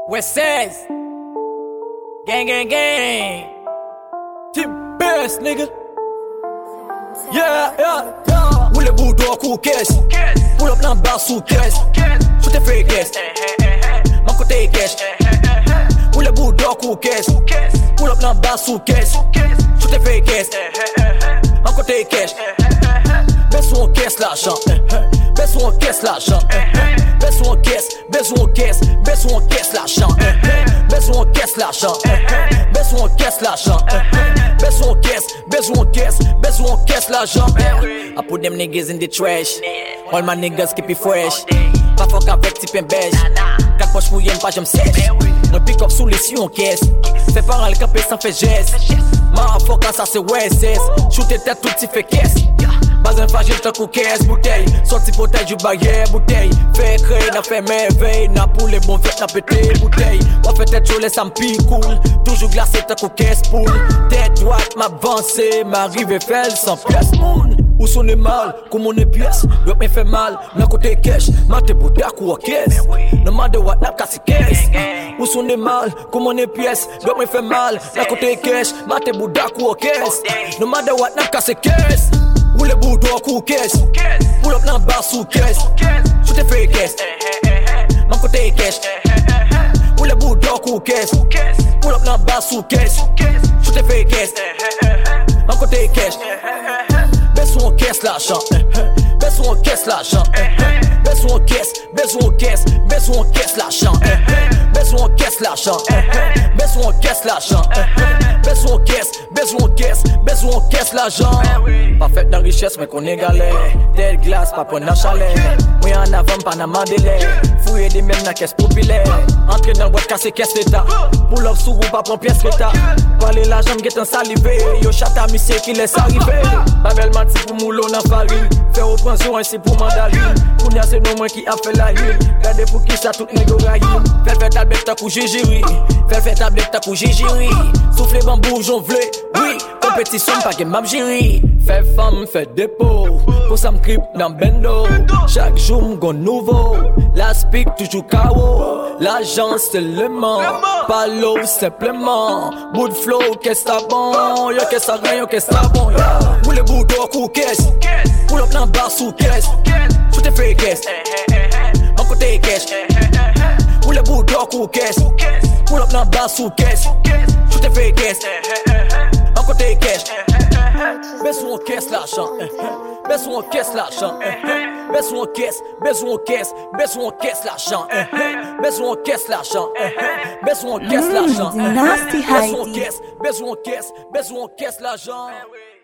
West 16. Gang, gang, gang. Tip best, nigga. Yeah, yeah, yeah. Ou le boudoir coup caisse. Pull up dans bar sous caisse. Sous tes fake caisse. Mon côté cash. Ou le boudoir coup caisse. Pull up dans bar sous caisse. Sous tes fake caisse. Mon côté cash. Besoin caisse l'argent. Besoin caisse l'argent. Besoin caisse, besoin caisse, besoin caisse l'argent. Besoin caisse l'argent. Besoin caisse l'argent. Besoin caisse, besoin caisse, besoin caisse l'argent. I put them niggas in the trash. All my niggas keep it fresh. Pas fuck avec type en beige. Quatre poches mouillées, pas j'aime sèche. Mon pick up sous les si on caisse. Fais pas un capé sans fait geste. Ma fuck ça c'est WSS. Shoot tête tout petit fait caisse. Bas un fragile tant qu'on caisse bouteille. Sorti bouteille du barrière bouteille. Fait créer n'a fait merveille. N'a pour les bons fêtes n'a pété bouteille. On fait tête chaud les ça m'pique cool. Toujours glacé tant qu'on caisse poule. Tête droite m'avancer. M'arrive fait sans pièce moon. Où sonne mal, comme on est pièce. L'autre me fait mal, n'a côté cash. Mate bouddha ou caisse. No matter what, n'a casse caisse. Où sonne mal, comme on est pièce. L'autre me fait mal, n'a côté cash. Mate bouddha ou caisse. No matter what, n'a casse caisse. Où le bouddha ou caisse. Pull up dans bar sous caisse. Sous tes fake caisse. Mon côté cash. Où le bouddha ou caisse. Pull up dans bar sous caisse. Sous tes fake caisse. Mon côté cash. Besoin caisse l'argent, besoin caisse l'argent, besoin caisse, besoin caisse, besoin caisse l'argent, besoin caisse l'argent, besoin caisse l'argent, besoin caisse, besoin caisse, besoin caisse l'argent. Pas fait dans richesse mais qu'on est galère, telle glace pas prendre un chalet. Oui en avant pas n'a mandélé, fouiller des mêmes dans caisse populaire. Entrer dans boîte casser caisse l'état, pull up sous ou pas prendre pièce l'état. Parler la jambe get un salivé, yo chata monsieur qui laisse arriver. Babel mati pour moulon en farine, faire opération ainsi pour mandarine. Kounia c'est nous moins qui a fait la hine. Gardez pour qui ça tout négo raïm. Fais tablette ta kou jégiri, fais tablette ta kou jégiri. Souffle bambou j'en vle, oui. Compétition pas que m'am géri. Fais femme, fais dépôt. Pour ça m'crip dans bendo. Chaque jour m'gon nouveau. La speak toujours KO. L'agence c'est le ment. Pas l'eau simplement. Bout de flow qu'est-ce ça bon. Yo qu'est-ce ça gagne, yo qu'est-ce ça bon. Où le bout d'or coup caisse. Pull up dans bar sous caisse. Sous tes fake caisse. Mon côté cash. Où le bout d'or coup caisse. Pull up dans bar sous caisse. Sous tes fake caisse. Mon côté cash. Besoin caisse l'argent. Besoin caisse l'argent. Besoin caisse, besoin caisse, besoin caisse l'argent. Besoin caisse l'argent. Besoin caisse l'argent. Nasty Heidi. Besoin caisse, besoin caisse, besoin caisse l'argent.